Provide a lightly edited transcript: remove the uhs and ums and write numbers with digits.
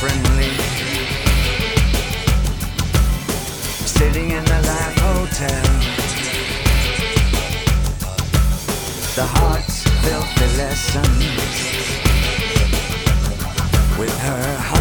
friendly. Sitting in the Life Hotel, the heart's filthy lessons with her